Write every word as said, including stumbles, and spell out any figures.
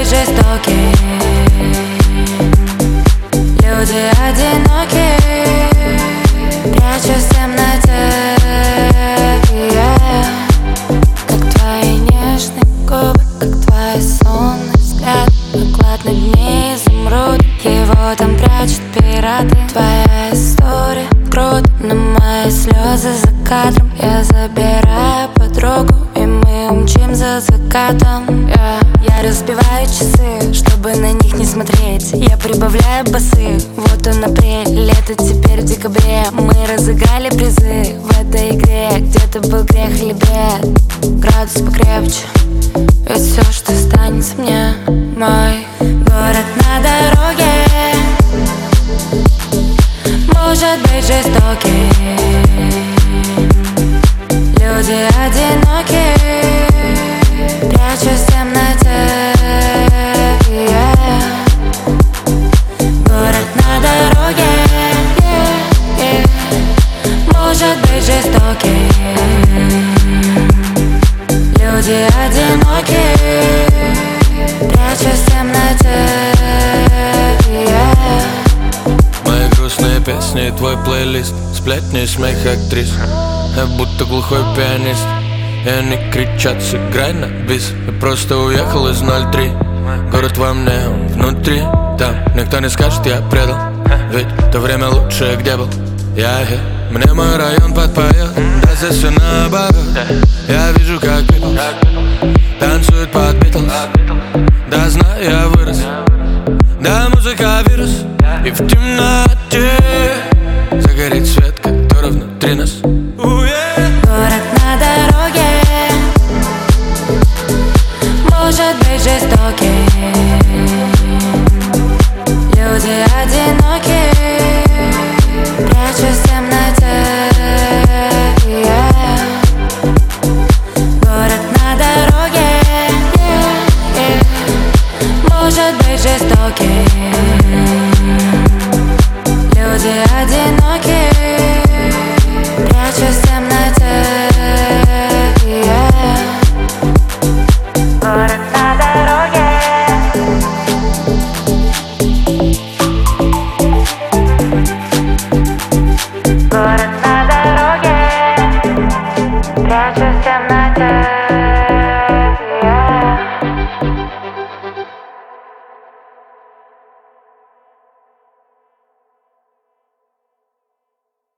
быть жестоким. Люди одиноки, прячусь в темноте, yeah. Как твои нежные губы, как твой сонный взгляд, поклад на дне изумруд, его там прячут пираты. Твоя история круто, но мои слезы за кадром. Я забираю подругу, и мы умчим за закатом, yeah. Я разбиваю часы, чтобы на них не смотреть. Я прибавляю басы, вот он апрель, лето теперь в декабре. Мы разыграли призы в этой игре, где-то был грех или бред. Градус покрепче, ведь все, что останется мне, мой город на дороге. Может быть жестокий, люди одиноки, прячусь в темноте, yeah. Город на дороге, yeah, yeah. Может быть жестокий, люди одиноки, прячусь в темноте, yeah. Мои грустные песни и твой плейлист, сплетни и смех актрис. Я будто глухой пианист, и они кричат: сыграй на бис. Я просто уехал из ноль три. Город во мне, он внутри. Там никто не скажет, я предал, ведь то время лучшее, где был я. Мне мой район подпоет, да здесь все наоборот. Я вижу, как Битлз танцует под Битлз. Да знаю, я вырос, да музыка вирус. И в темноте загорит свет, который внутри нас. Город на дороге, может быть жестокий, люди одиноки, прячусь в темноте, yeah. Город на дороге, yeah, yeah. Может быть жестокий, люди одиноки,